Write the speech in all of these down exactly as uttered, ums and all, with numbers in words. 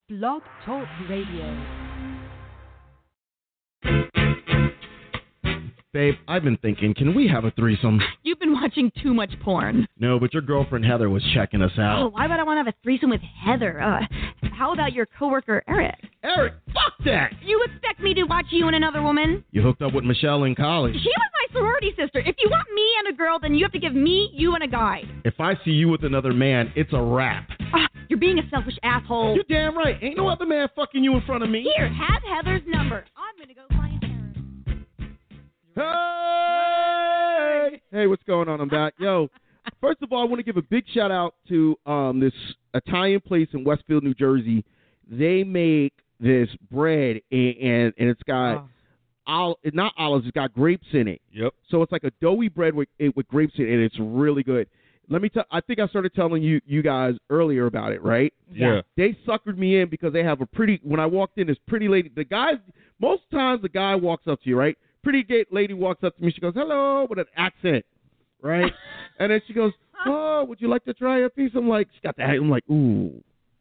Blog Talk Radio. Babe, I've been thinking, can we have a threesome? You've been watching too much porn. No, but your girlfriend Heather was checking us Oh, out. why would I want to have a threesome with Heather? Uh, how about your coworker, Eric? Eric, fuck that! You expect me to watch you and another woman? You hooked up with Michelle in college. She was my sorority sister. If you want me and a girl, then you have to give me, you, and a guy. If I see you with another man, it's a wrap. Uh, you're being a selfish asshole. You're damn right. Ain't no other man fucking you in front of me. Here, have Heather's number. I'm going to go find Eric. Hey! Hey, what's going on? I'm back. Yo, first of all, I want to give a big shout out to um, this Italian place in Westfield, New Jersey. They make this bread, and, and, and it's got, Oh. ol- not olives, it's got grapes in it. Yep. So it's like a doughy bread with, it, with grapes in it, and it's really good. Let me tell. I think I started telling you you guys earlier about it, right? Yeah. They suckered me in because they have a pretty. When I walked in, this pretty lady. The guy. Most times the guy walks up to you, right? Pretty gay lady walks up to me. She goes, "Hello," with an accent, right? And then she goes, "Oh, would you like to try a piece?" I'm like, she got that. I'm like, ooh,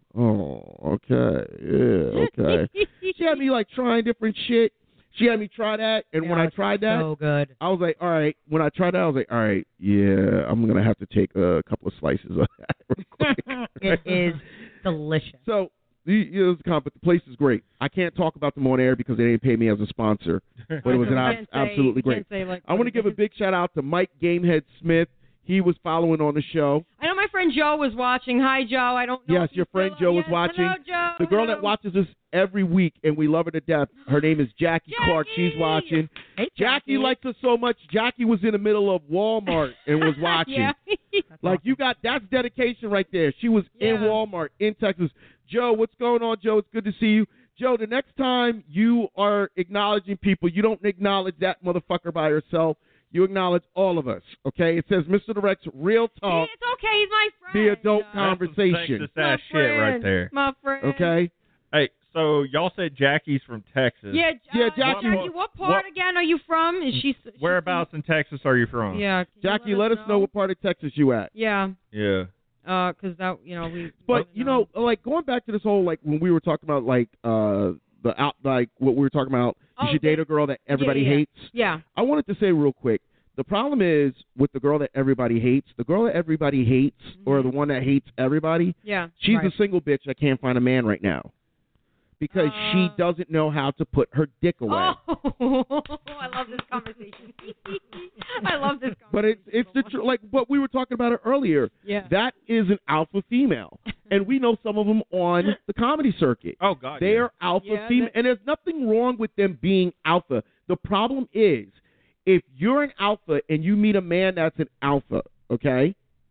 oh, okay, yeah, okay. She had me like trying different shit. She had me try that, and Yeah, when I it's tried that, so good. I was like, all right. When I tried that, I was like, all right, yeah, I'm going to have to take a couple of slices of that real quick. It is delicious. So, the, you know, it's a comp- but the place is great. I can't talk about them on air because they didn't pay me as a sponsor, but it was an ab- absolutely great. I want to give a big shout out to Mike Gamehead Smith. He was following on the show. I know my friend Joe was watching. Hi, Joe. I don't know. Yes, if your you friend still- Joe was yes, watching. Hello, Joe. The girl Hello. that watches us every week, and we love her to death. Her name is Jackie, Jackie! Clark. She's watching. Hey, Jackie likes us so much. Jackie was in the middle of Walmart and was watching. yeah. That's Like, awesome. you got, that's dedication right there. She was in Yeah. Walmart in Texas. Joe, what's going on, Joe? It's good to see you. Joe, the next time you are acknowledging people, you don't acknowledge that motherfucker by herself. You acknowledge all of us, okay? It says Mister Direct's Real See, Talk, it's okay. He's my friend. the adult Uh, conversation, Texas my ass shit right friend, there. My friend. okay? Hey, so y'all said Jackie's from Texas. Yeah, Yeah, uh, Jackie, Jackie. what- What part what- again are you from? Is she? she's Whereabouts in Texas are you From, from? yeah. can you Jackie, let us know what part of Texas you at. Yeah. Yeah. Uh, cause that you know we. But, you know, like, going back to this whole, like, when we were talking about, like, uh, the out, like, what we were talking about, you Oh, should the- date a girl that everybody yeah, yeah. hates. Yeah. I wanted to say real quick, the problem is with the girl that everybody hates, the girl that everybody hates, or the one that hates everybody, Yeah. she's Right. a single bitch that can't find a man right now because she Uh. doesn't know how to put her dick away. Oh, I love this conversation. I love this conversation. But it's it's the tr- like what we were talking about it earlier. Yeah. That is an alpha female, and we know some of them on the comedy circuit. Oh, God. They yeah. are alpha Yeah, female, that- and there's nothing wrong with them being alpha. The problem is, if you're an alpha and you meet a man that's an alpha, okay,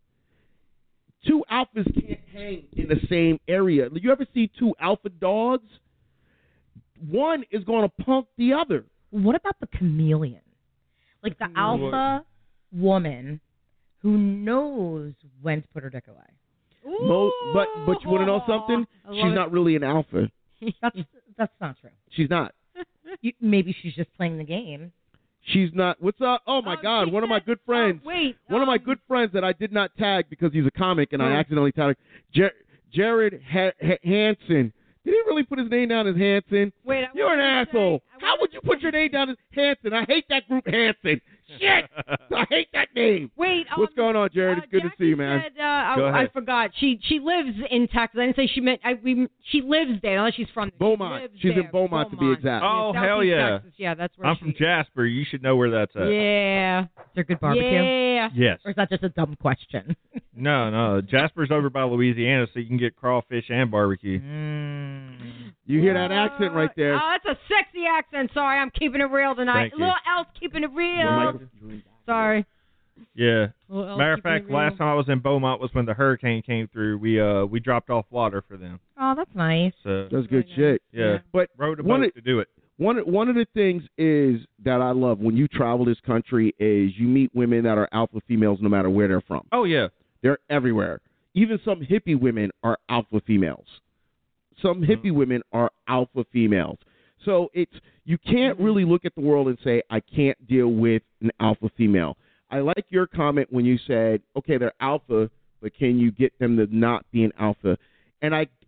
two alphas can't hang in the same area. You ever see two alpha dogs? One is going to punk the other. What about the chameleon? Like the alpha woman who knows when to put her dick away. Mo- but but you want to know something? I love She's it. not really an alpha. That's that's not true. She's not. You, maybe she's just playing the game. She's not. What's up? Oh my Oh, God! she One of my said- good friends. Oh, wait. One of my um, good friends that I did not tag because he's a comic and I Hmm. accidentally tagged Jer- Jared ha- ha- Hansen. Did he really put his name down as Hansen? Wait, I You're an wanted to asshole. say- I How wanted would you to put say- your name down as Hansen? I hate that group Hansen. Shit! I hate that name. Wait. What's um, going on, Jared? Uh, It's good to Jackie see you, man. Said, uh, I, Go I ahead. forgot. She she lives in Texas. I didn't say she meant. I, we, she lives there. Unless she's from Beaumont. She lives She's in there. Beaumont, to be exact. Oh, Yeah, hell Southeast yeah. Texas. Yeah, that's where I'm she from is. Jasper. You should know where that's at. Yeah. Is there good barbecue? Yeah. Yes. Or is that just a dumb question? No, no. Jasper's over by Louisiana, so you can get crawfish and barbecue. Mm. You hear that accent right there? Oh, that's a sexy accent. Sorry, I'm keeping it real tonight. Thank you. Little L's keeping it real. Well, Sorry. Yeah. Little L's Matter of keeping fact, it real. last time I was in Beaumont was when the hurricane came through. We uh we dropped off water for them. Oh, that's nice. So That's good Very shit. yeah, Yeah. But rode a one boat of- to do it. One one of the things is that I love when you travel this country is you meet women that are alpha females no matter where they're from. Oh yeah. They're everywhere. Even some hippie women are alpha females. Some hippie women are alpha females. So it's you can't really look at the world and say I can't deal with an alpha female. I like your comment when you said, okay, they're alpha, but can you get them to not be an alpha? And I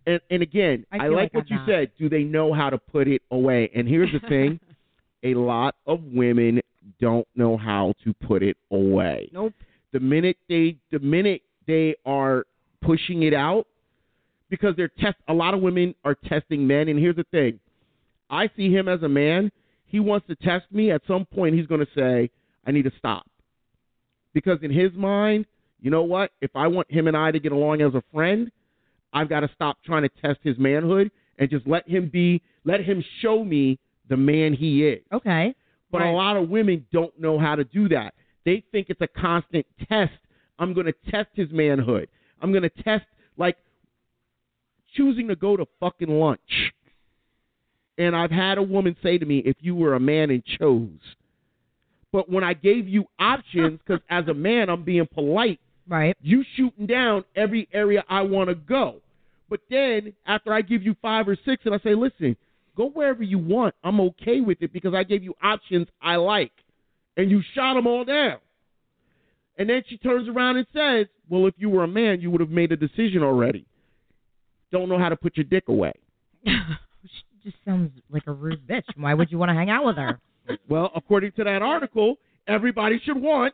and, and again, I I, feel like like what I'm you not. said. Do they know how to put it away? And here's the thing. A lot of women don't know how to put it away. Nope. The minute they the minute they are pushing it out, because they're test a lot of women are testing men, and here's the thing. I see him as a man. He wants to test me. At some point he's going to say, I need to stop. Because in his mind, you know what? If I want him and I to get along as a friend, I've got to stop trying to test his manhood and just let him be, let him show me the man he is. Okay. But Right. a lot of women don't know how to do that. They think it's a constant test. I'm going to test his manhood. I'm going to test, like, choosing to go to fucking lunch. And I've had a woman say to me, if you were a man and chose. But when I gave you options, because as a man, I'm being polite, Right. you shooting down every area I want to go. But then after I give you five or six and I say, listen, go wherever you want, I'm okay with it because I gave you options I like. And you shot them all down. And then she turns around and says, well, if you were a man, you would have made a decision already. Don't know how to put your dick away. She just sounds like a rude bitch. Why would you want to hang out with her? Well, according to that article, everybody should want.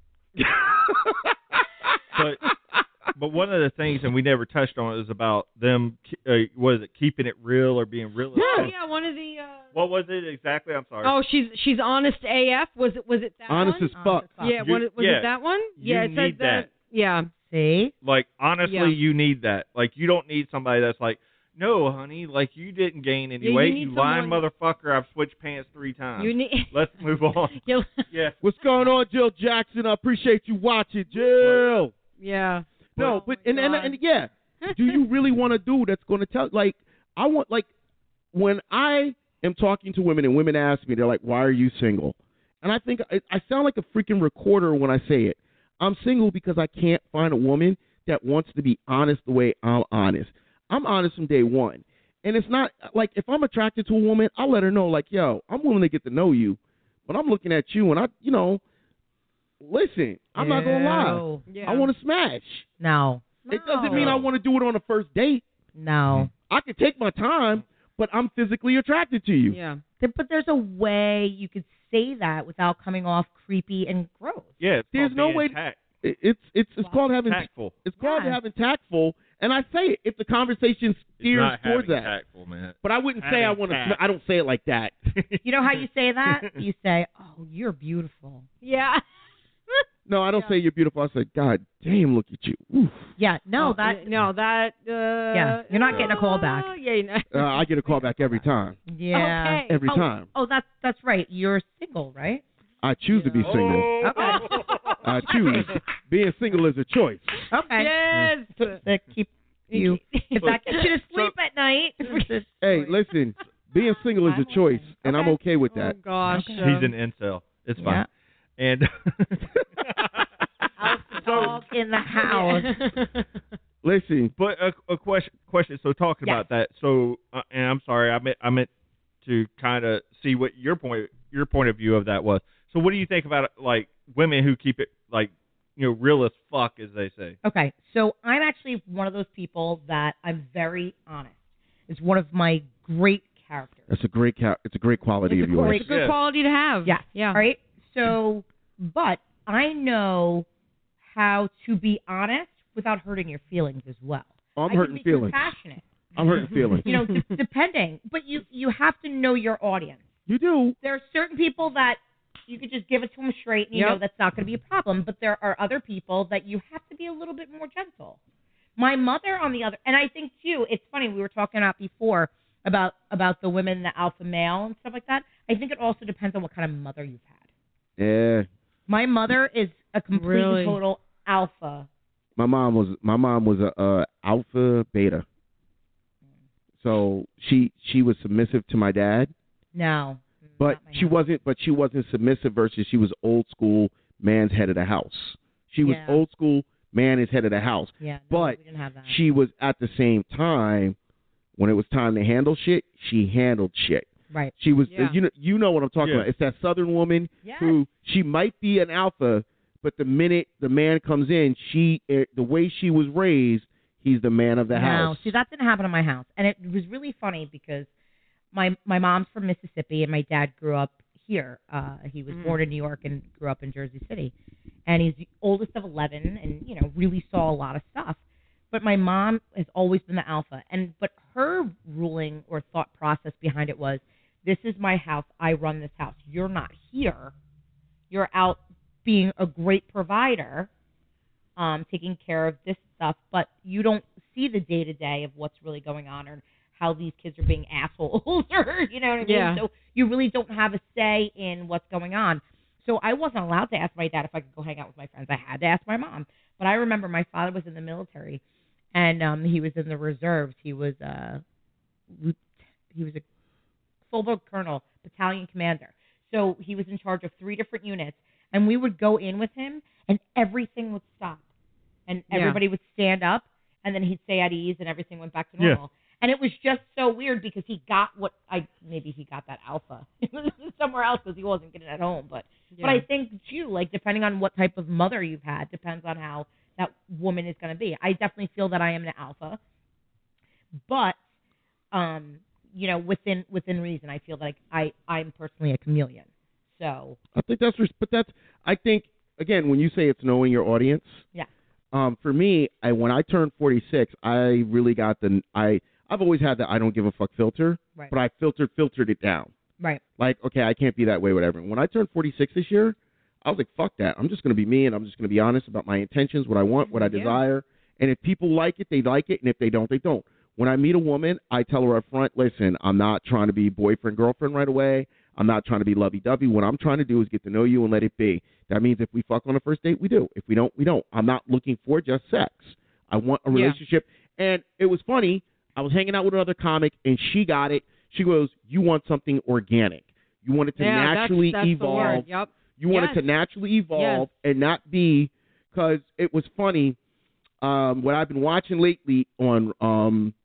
But but one of the things, and we never touched on, is about them. Uh, what is it? Keeping it real or being real? Oh yeah, one of the. Uh... What was it exactly? I'm sorry. Oh, she's she's honest A F. Was it was it that Honest one? as fuck. Yeah, You- what, was yeah. it that one? You yeah, it says need that. Yeah. See? Like honestly, Yeah. you need that. Like you don't need somebody that's like, no, honey, like you didn't gain any Yeah, you weight. need You lying someone- motherfucker. I've switched pants three times. You need. Let's move on. You'll- Yeah. What's going on, Jill Jackson? I appreciate you watching, Jill. yeah. No, Oh but my and, and God. and yeah, do you really want a dude that's going to tell? Like, I want like when I am talking to women and women ask me, they're like, "Why are you single?" And I think I, I sound like a freaking recorder when I say it. I'm single because I can't find a woman that wants to be honest the way I'm honest. I'm honest from day one, and it's not like if I'm attracted to a woman, I'll let her know, like, "Yo, I'm willing to get to know you, but I'm looking at you, and I, you know." Listen, I'm not gonna lie. Ew. Yeah. I want to smash. No. It doesn't mean I No. want to do it on a first date. No. I can take my time, but I'm physically attracted to you. Yeah. There- But there's a way you could say that without coming off creepy and gross. Yeah. It's There's called no being way to- tact- It- It's it's it's called having tactful. it's called Yeah. having tactful, and I say it if the conversation It's steers not towards having that. tactful, man. But I wouldn't say I Having want to. tact. I don't say it like that. You know how you say that? You say, "Oh, you're beautiful." Yeah. No, I don't Yeah. say you're beautiful. I say, God damn, look at you. Oof. Yeah. No, Oh, that. no that. Uh, Yeah, you're not getting a call back. uh, Yeah. You know. Uh, I get a call back every time. Yeah. Okay. Every Oh, time. Oh, that's that's right. You're single, right? I choose to be Yeah. single. Okay. I choose. Being single is a choice. Okay. Yes. That keep you. If that gets you to sleep at night. Hey, listen. Being single is a choice, and I'm okay with that. Oh gosh. Okay. He's an incel. It's fine. Yeah. And Dog in the house. Listen, but a, a question, question. So talking Yes. about that. So, uh, and I'm sorry, I meant I meant to kind of see what your point your point of view of that was. So, what do you think about like women who keep it like you know real as fuck, as they say? Okay, so I'm actually one of those people that I'm very honest. It's one of my great characters. that's a great ca- it's a great quality It's of a yours. great- It's a good Yeah. quality to have. Yes. Yeah. All right. So, but I know how to be honest without hurting your feelings as well. I'm I hurting can be feelings. compassionate. I'm hurting feelings. You know, d- depending. But you you have to know your audience. You do. There are certain people that you could just give it to them straight, and you Yep. know that's not going to be a problem. But there are other people that you have to be a little bit more gentle. My mother, on the other, and I think too, it's funny. We were talking about before about about the women, the alpha male, and stuff like that. I think it also depends on what kind of mother you've had. Yeah. My mother is a complete Really? and total alpha. My mom was my mom was a uh, alpha beta. So she she was submissive to my dad, No, but not my she mother. wasn't but she wasn't submissive versus she was old school, man's head of the house. She was Yeah. old school, man is head of the house. Yeah, no, but we didn't have that. She was at the same time when it was time to handle shit, she handled shit. right. She was Yeah. you know you know what I'm talking Yeah. about. It's that southern woman Yes. who she might be an alpha, but the minute the man comes in, she eh, the way she was raised, he's the man of the no, house. see, that didn't happen in my house. And it was really funny because my my mom's from Mississippi and my dad grew up here. Uh, he was Mm. born in New York and grew up in Jersey City. And he's the oldest of eleven and, you know, really saw a lot of stuff. But my mom has always been the alpha. And but her ruling or thought process behind it was, this is my house. I run this house. You're not here. You're out being a great provider, um, taking care of this stuff, but you don't see the day-to-day of what's really going on or how these kids are being assholes or, you know what I mean? Yeah. So you really don't have a say in what's going on. So I wasn't allowed to ask my dad if I could go hang out with my friends. I had to ask my mom. But I remember my father was in the military, and um, he was in the reserves. He was a he was a full-blown colonel, battalion commander. So he was in charge of three different units, and we would go in with him, and everything would stop, and Yeah. everybody would stand up, and then he'd say at ease, and everything went back to Yeah. normal. And it was just so weird because he got what I maybe he got that alpha somewhere else because he wasn't getting it at home. But but I think too, like depending on what type of mother you've had, depends on how that woman is going to be. I definitely feel that I am an alpha, but um, you know, within within reason, I feel like I I'm personally a chameleon. So I think that's, res- but that's, I think, again, when you say it's knowing your audience, yeah, um, for me, I when I turned forty-six, I really got the, I, I've always had the I don't give a fuck filter, right, but I filtered, filtered it down. right, Like, okay, I can't be that way, whatever. When I turned forty-six this year, I was like, fuck that. I'm just going to be me, and I'm just going to be honest about my intentions, what I want, what I Yeah. desire. And if people like it, they like it, and if they don't, they don't. When I meet a woman, I tell her up front, listen, I'm not trying to be boyfriend, girlfriend right away. I'm not trying to be lovey-dovey. What I'm trying to do is get to know you and let it be. That means if we fuck on a first date, we do. If we don't, we don't. I'm not looking for just sex. I want a Yeah. relationship. And it was funny. I was hanging out with another comic, and she got it. She goes, you want something organic. You want it to yeah, naturally that's, that's The evolve. word. Yep. You want Yes. it to naturally evolve Yes. and not be, because it was funny. Um, what I've been watching lately on um,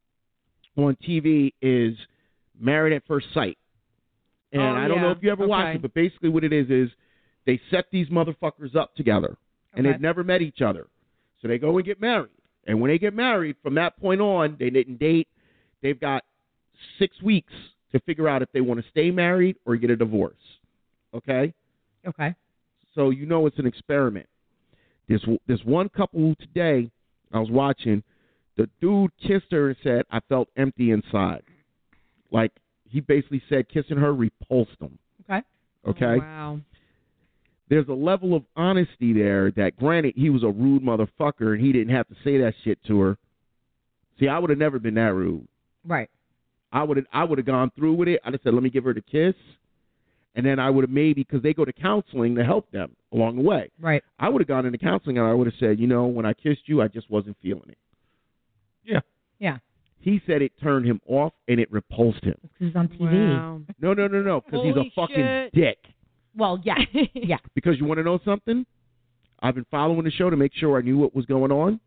on T V is Married at First Sight. And Oh, I don't know yeah. if you ever watched Okay. it, but basically what it is is they set these motherfuckers up together, and Okay. they've never met each other. So they go and get married. And when they get married, from that point on, they didn't date. They've got six weeks to figure out if they want to stay married or get a divorce. Okay? okay, So you know it's an experiment. This this one couple today I was watching, the dude kissed her and said, I felt empty inside. Like, he basically said kissing her repulsed him. okay, Okay? Oh, wow. There's a level of honesty there that, granted, he was a rude motherfucker and he didn't have to say that shit to her. See, I would have never been that rude. right, I would have I would have gone through with it. I'd have said, let me give her the kiss. And then I would have maybe, because they go to counseling to help them along the way. right. I would have gone into counseling and I would have said, you know, when I kissed you, I just wasn't feeling it. Yeah. Yeah, He said it turned him off and it repulsed him. this is on T V. Wow. No, no, no, no, because he's a Holy fucking shit. dick. Well, yeah, yeah. Because you want to know something? I've been following the show to make sure I knew what was going on.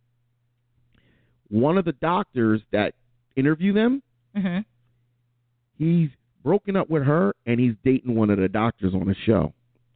One of the doctors that interview them, Mm-hmm. he's broken up with her and he's dating one of the doctors on the show.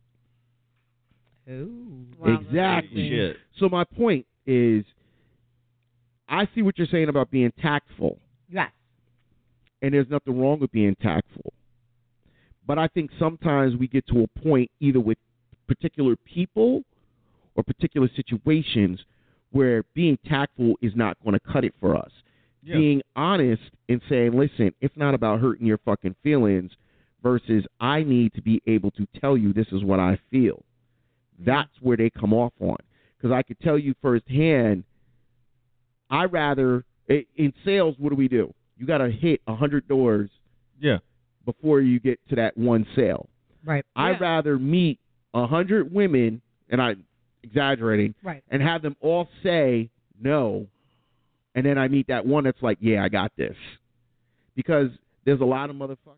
Ooh. Wow, that's Exactly. crazy. Shit. So my point is, I see what you're saying about being tactful, Yes. and there's nothing wrong with being tactful. But I think sometimes we get to a point, either with particular people or particular situations, where being tactful is not going to cut it for us. Yeah. Being honest and saying, listen, it's not about hurting your fucking feelings versus I need to be able to tell you this is what I feel. That's where they come off on. Because I could tell you firsthand, I rather, in sales, what do we do? You got to hit one hundred doors Yeah. before you get to that one sale. Right. I'd rather meet one hundred women, and I'm exaggerating, Right. and have them all say no, and then I meet that one that's like, yeah, I got this. Because there's a lot of motherfuckers.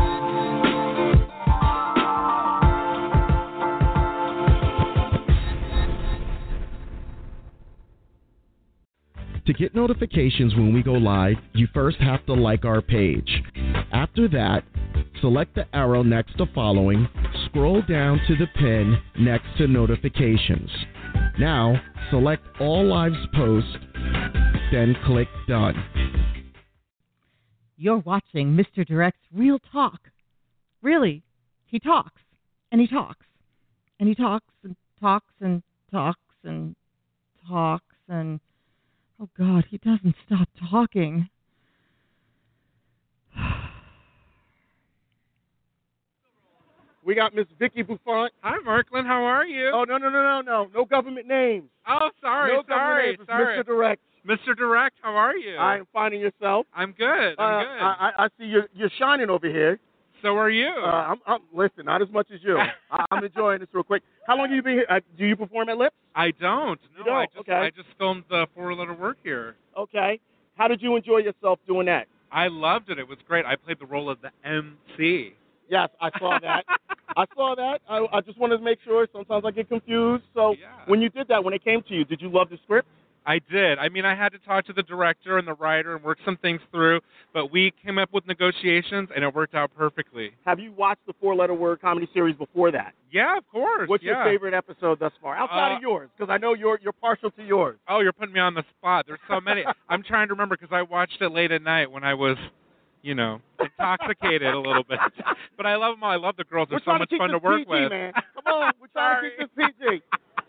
To get notifications when we go live, you first have to like our page. After that, select the arrow next to following, scroll down to the pin next to notifications. Now, Select All Lives Post, then click Done. You're watching Mister Direct's Real Talk. Really, he talks, and he talks, and he talks, and talks, and talks, and talks, and, oh, God, he doesn't stop talking. We got Miss Vicky Buffon. Hi, Marklin. How are you? Oh, no, no, no, no, no. No government names. Oh, sorry, no sorry, government names. sorry. Mister Direct. Mister Direct, how are you? I am finding yourself. I'm good. I'm uh, good. I, I see you're, you're shining over here. So are you? Uh, I'm, I'm, listen, not as much as you. I, I'm enjoying this real quick. How long have you been here? Uh, do you perform at Lips? I don't. No, You don't? I just Okay. I just filmed the four-letter word here. Okay. How did you enjoy yourself doing that? I loved it. It was great. I played the role of the M C. Yes, I saw that. I saw that. I, I just wanted to make sure. Sometimes I get confused. So Yeah. when you did that, when it came to you, did you love the script? I did. I mean, I had to talk to the director and the writer and work some things through, but we came up with negotiations, and it worked out perfectly. Have you watched the four-letter word comedy series before that? Yeah, of course. What's yeah. your favorite episode thus far, outside Uh, of yours? Because I know you're you're partial to yours. Oh, you're putting me on the spot. There's so many. I'm trying to remember because I watched it late at night when I was, you know, intoxicated a little bit. But I love them all. I love the girls. They're We're so trying much to keep fun to this work P G, with. man. Come on, we're trying to keep this P G.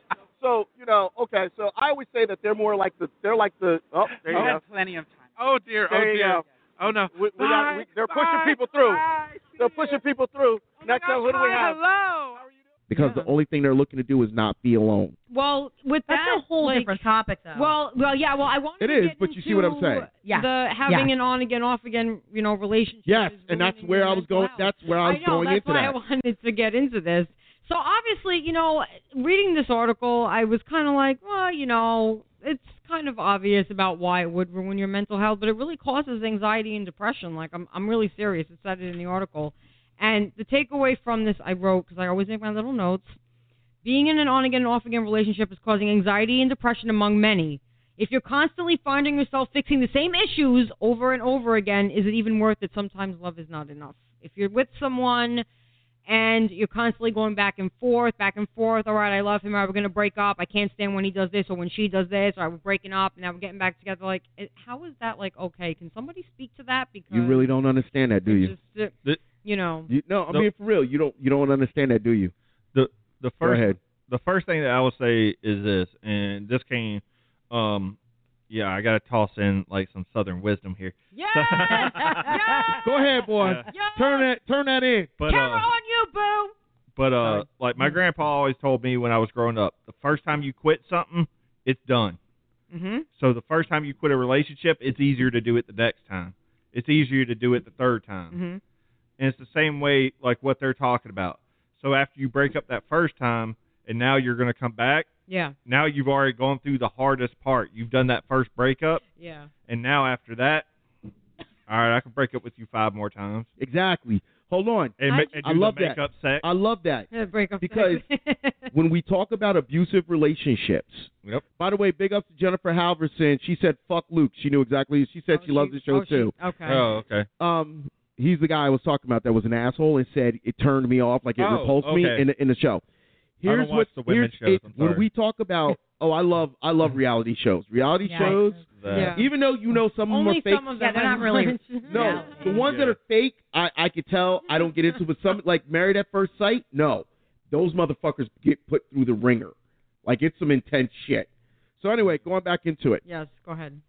So you know, okay. So I always say that they're more like the they're like the oh there you Oh. go. plenty of time. Oh dear. There oh you dear. go. Oh no. We, we got, we, Bye, they're pushing bye, people through. bye. They're pushing people through. Oh my Next up, gosh, who do we hi, have? Hello. How are you doing? Because Yeah. the only thing they're looking to do is not be alone. Well, with That's that, a whole like, different topic, though. Well, well, yeah. Well, I wanted It to is, get but you see what I'm into saying. Yeah. The having Yeah. an on again, off again, you know, relationship. Yes, is and that's ruining where your I was mental going. health. That's where I was I know, going that's into why that. I wanted to get into this. So obviously, you know, reading this article, I was kind of like, well, you know, it's kind of obvious about why it would ruin your mental health, but it really causes anxiety and depression. Like, I'm I'm really serious. It said it in the article. And the takeaway from this I wrote, because I always make my little notes, being in an on-again, off-again relationship is causing anxiety and depression among many. If you're constantly finding yourself fixing the same issues over and over again, is it even worth it? Sometimes love is not enough. If you're with someone and you're constantly going back and forth, back and forth, all right, I love him, all right, we're going to break up, I can't stand when he does this or when she does this, all right, we're breaking up, now we're getting back together, like, it, how is that, like, okay? Can somebody speak to that? Because You really don't understand that, do you? it's just, uh, The- you know. you no, I No. mean for real. You don't you don't understand that, do you? The the Go first ahead. the first thing that I will say is this, and this came, um, yeah, I got to toss in like some Southern wisdom here. Yes! yes! Go ahead, boy. Yeah. Yes! Turn that turn that in. But Camera uh, on you, boo! but uh, Sorry. like my grandpa always told me when I was growing up, the first time you quit something, it's done. Mm-hmm. So the first time you quit a relationship, it's easier to do it the next time. It's easier to do it the third time. Mm-hmm. And it's the same way like what they're talking about. So after you break up that first time and now you're going to come back, Yeah, now you've already gone through the hardest part. You've done that first breakup, yeah. and now after that, all right, I can break up with you five more times. Exactly. Hold on. And, I- ma- and do I love the that. makeup sex. I love that. Yeah, break up Because when we talk about abusive relationships, Yep. by the way, big up to Jennifer Halverson. She said, fuck Luke. She knew exactly. She said Oh, she loves the show, oh, she- too. Okay. Oh, okay. Um, he's the guy I was talking about that was an asshole and said it turned me off, like it Oh, repulsed me okay. in the, in the show. I don't Here's watch what the women's here's, shows, I'm it- when sorry. we talk about oh, I love I love reality shows. Reality Yeah. shows, That- Yeah. even though you know some of them Only are fake. some of Yeah, them. they're not really- No, Yeah. the ones that Yeah. are fake, I I could tell. I don't get into, but some like Married at First Sight, no, those motherfuckers get put through the ringer. Like it's some intense shit. So anyway, going back into it. Yes, go ahead.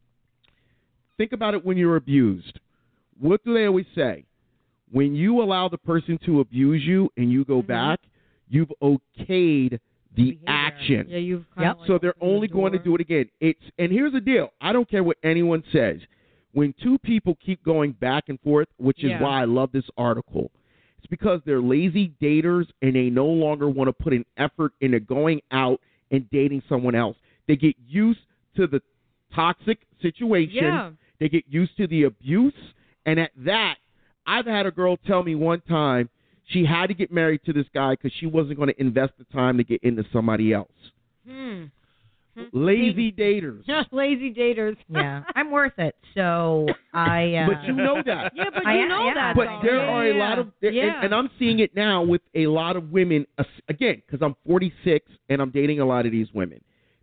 Think about it when you're abused. What do they always say? When you allow the person to abuse you and you go Mhm. back, you've okayed the Behavior. action. Yeah, you've kind Yep. of like So they're opened the only going to door. do it again. It's and here's the deal. I don't care what anyone says. When two people keep going back and forth, which is Yeah. why I love this article, it's because they're lazy daters and they no longer want to put an effort into going out and dating someone else. They get used to the toxic situation. Yeah. They get used to the abuse. And at that, I've had a girl tell me one time she had to get married to this guy because she wasn't going to invest the time to get into somebody else. Hmm. Lazy daters. Lazy daters. Yeah, I'm worth it. So I. Uh, But you know that. Yeah, but I- you know yeah, that. But though. there yeah, are a yeah, lot of, yeah. and, and I'm seeing it now with a lot of women, uh, again, because I'm forty-six and I'm dating a lot of these women.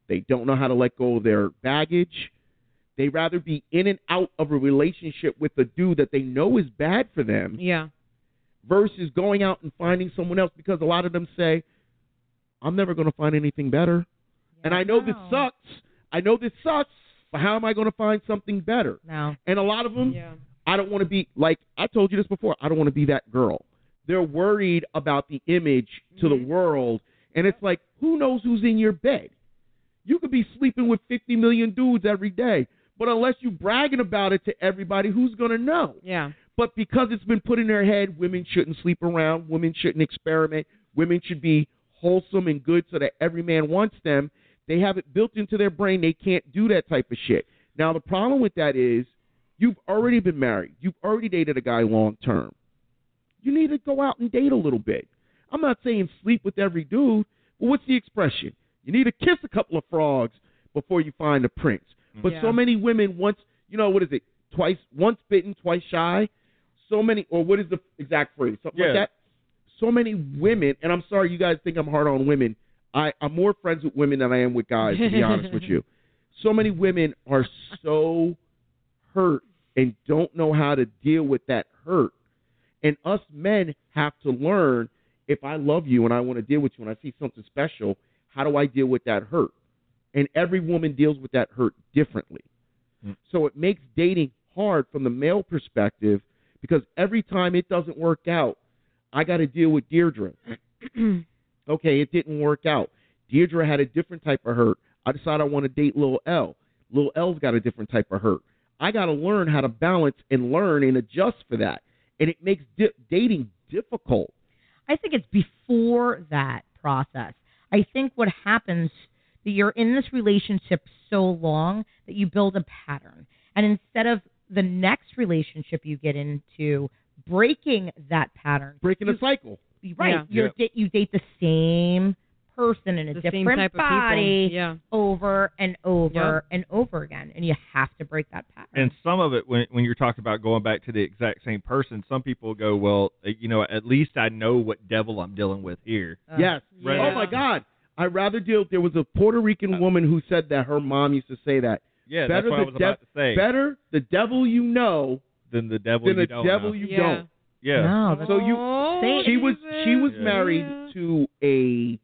They don't know how to let go of their baggage. They rather be in and out of a relationship with a dude that they know is bad for them Yeah. versus going out and finding someone else, because a lot of them say, I'm never going to find anything better. And I know this No. sucks. I know this sucks, but how am I going to find something better? No. And a lot of them, Yeah. I don't want to be, like I told you this before, I don't want to be that girl. They're worried about the image to Mhm. the world. And it's like, who knows who's in your bed? You could be sleeping with fifty million dudes every day. But unless you bragging about it to everybody, who's going to know? Yeah. But because it's been put in their head, women shouldn't sleep around, women shouldn't experiment, women should be wholesome and good so that every man wants them. They have it built into their brain. They can't do that type of shit. Now, the problem with that is you've already been married. You've already dated a guy long term. You need to go out and date a little bit. I'm not saying sleep with every dude, but what's the expression? You need to kiss a couple of frogs before you find a prince. But Yeah. so many women once, you know, what is it? Twice, once bitten, twice shy. So many, or what is the exact phrase? Something Yeah. like that. So many women, and I'm sorry you guys think I'm hard on women. I, I'm more friends with women than I am with guys, to be honest with you. So many women are so hurt and don't know how to deal with that hurt. And us men have to learn, if I love you and I want to deal with you and I see something special, how do I deal with that hurt? And every woman deals with that hurt differently. Mm. So it makes dating hard from the male perspective, because every time it doesn't work out, I got to deal with Deirdre. Okay, it didn't work out. Deirdre had a different type of hurt. I decided I want to date Lil L. Lil L's got a different type of hurt. I got to learn how to balance and learn and adjust for that. And it makes di- dating difficult. I think it's before that process. I think what happens that you're in this relationship so long that you build a pattern. And instead of the next relationship you get into breaking that pattern, Breaking you, a cycle. right? Yeah. You're, Yeah. da- you date the same person in a The different same type of body people. Yeah. over and over Yep. and over again, and you have to break that pattern. And some of it, when when you're talking about going back to the exact same person, some people go, well, uh, you know, at least I know what devil I'm dealing with here. Uh, Yes. Right. Oh, my God. I'd rather deal. There was a Puerto Rican woman who said that her mom used to say that. Yeah, Better that's what I the was dev- about to say. Better the devil you know Than the devil than you the don't devil know. you Yeah. don't. Yeah. No, that's So you- Oh, She was she was Yeah. married Yeah. to a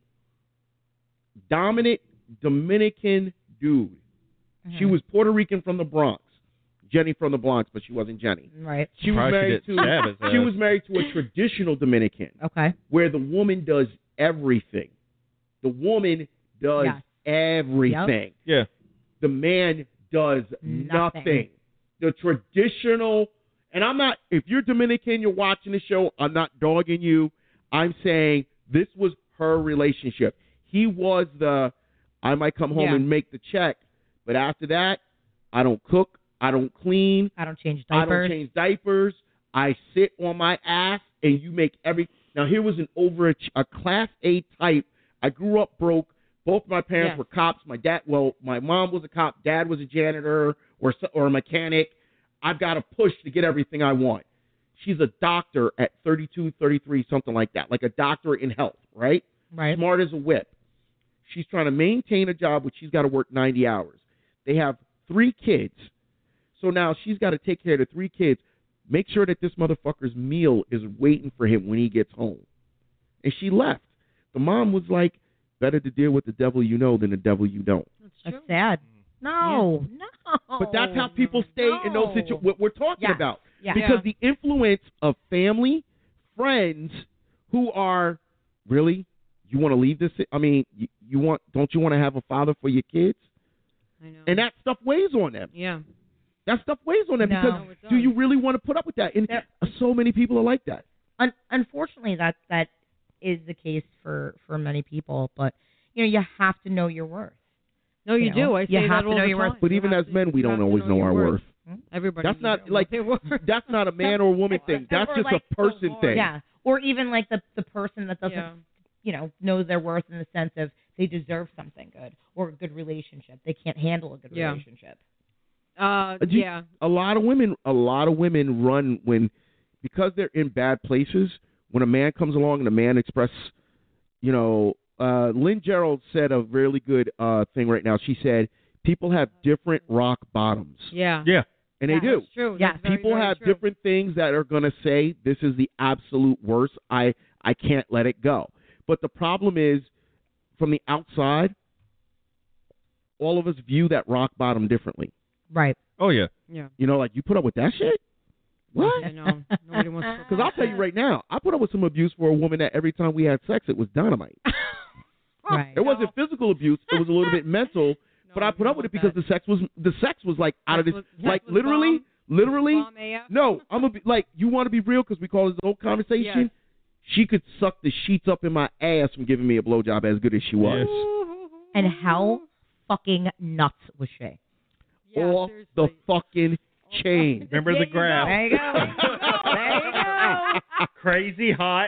dominant Dominican dude. Mhm. She was Puerto Rican from the Bronx. Jenny from the Bronx, but she wasn't Jenny. right. She was Probably married she didn't stab his to she ass. was married to a traditional Dominican Okay. where the woman does everything. The woman does Yes. everything. Yeah. The man does nothing. Nothing. The traditional, and I'm not, if you're Dominican, you're watching the show, I'm not dogging you. I'm saying this was her relationship. He was the, I might come home Yeah. and make the check, but after that, I don't cook, I don't clean, I don't change I diapers. don't change diapers. I sit on my ass, and you make every. Now here was an over a class A type. I grew up broke. Both my parents Yeah. were cops. My dad, well, my mom was a cop. Dad was a janitor or so- or a mechanic. I've got to push to get everything I want. She's a doctor at thirty-two, thirty-three, something like that, like a doctor in health, right? Right. Smart as a whip. She's trying to maintain a job, which she's got to work ninety hours. They have three kids. So now she's got to take care of the three kids, make sure that this motherfucker's meal is waiting for him when he gets home. And she left. The mom was like, better to deal with the devil you know than the devil you don't. That's sad. No, no. But that's how people stay in those No. situations. What we're talking Yes. about. Yeah. Because Yeah. the influence of family, friends who are, really, you want to leave this? I mean, you, you want, don't you want to have a father for your kids? I know. And that stuff weighs on them. Yeah. That stuff weighs on them No. because No, it do you does. really want to put up with that? And There- so many people are like that. Un- unfortunately, that that is the case for for many people. But you know, you have to know your worth. No, you, You know, do. I say you that have to all know the your worth. time. But You even have as to- men, we you don't have to always know your our worth. Everybody. That's needs not to know like their worth. that's not a man or woman thing. That's Or just like a person the thing. Yeah. Or even like the the person that doesn't Yeah. you know know their worth in the sense of they deserve something good or a good relationship. They can't handle a good Yeah. relationship. Uh, Do you- yeah. A lot of women, a lot of women run when because they're in bad places. When a man comes along and a man expresses, you know, uh, Lynn Gerald said a really good uh, thing right now. She said people have different rock bottoms. Yeah. Yeah. And Yeah, they do. That's true. Yeah, That's very, People very have true. different things that are going to say, this is the absolute worst. I, I can't let it go. But the problem is, from the outside, all of us view that rock bottom differently. Right. Oh yeah. Yeah. You know, like, you put up with that shit? What? I know. Nobody wants to. Because I'll tell you right now, I put up with some abuse for a woman that every time we had sex, it was dynamite. Right. It wasn't physical abuse. It was a little bit mental. But I put up with it because the sex was the sex was like out of this, Sex was- like sex was literally, bomb. literally. Bomb A F. No, I'm gonna be like, you want to be real because we call this whole conversation. Yes. She could suck the sheets up in my ass from giving me a blowjob as good as she was. Yes. And how fucking nuts was she? Yeah, Off seriously. the fucking chain. Remember There the you graph. There you go. There you go. Crazy hot.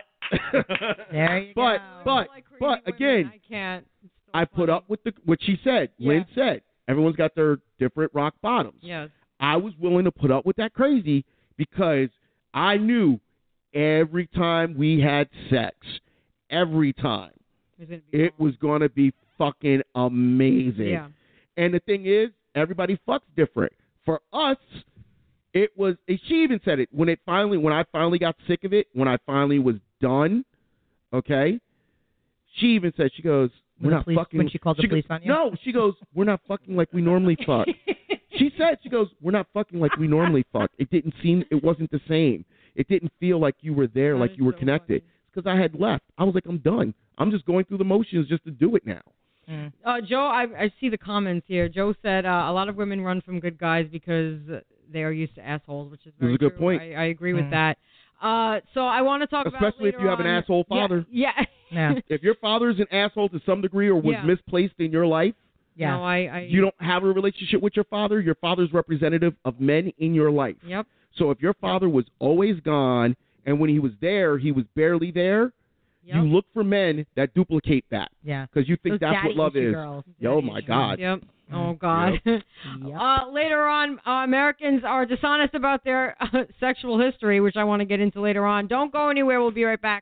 There you But go. but Like crazy but women, again, I can't. It's so I put funny. up with the what she said. Yeah. Lynn said everyone's got their different rock bottoms. Yes. I was willing to put up with that crazy because I knew every time we had sex, every time, It's gonna be it bomb. was going to be fucking amazing. Yeah. And the thing is, everybody fucks different. For us, it was, and she even said it, when it finally, when I finally got sick of it, when I finally was done, okay, she even said, she goes, we're When the not police- fucking. when she called the she police goes, on you? No, she goes, we're not fucking like we normally fuck. She said, she goes, we're not fucking like we normally fuck. It didn't seem, it wasn't the same. It didn't feel like you were there, That like is you were so connected. funny. Because I had left. I was like, I'm done. I'm just going through the motions just to do it now. Mm. Uh, Joe, I, I see the comments here. Joe said uh, a lot of women run from good guys because they are used to assholes, which is very That's a good true. point. I, I agree with Mm. that. Uh, so I want to talk about Especially if later you have an on- asshole Yeah, father. Yeah. Yeah. If your father's an asshole to some degree or was Yeah. misplaced in your life, Yeah. No, I, I. you don't have a relationship with your father, your father's representative of men in your life. Yep. So if your father was always gone and when he was there, he was barely there, Yep. you look for men that duplicate that Yeah. because you think Those that's daddy what love issue is. girls. Oh, my God. Yep. Oh God. Yep. Uh, later on, uh, Americans are dishonest about their uh, sexual history, which I want to get into later on. Don't go anywhere. We'll be right back.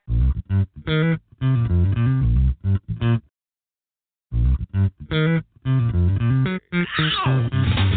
Ow!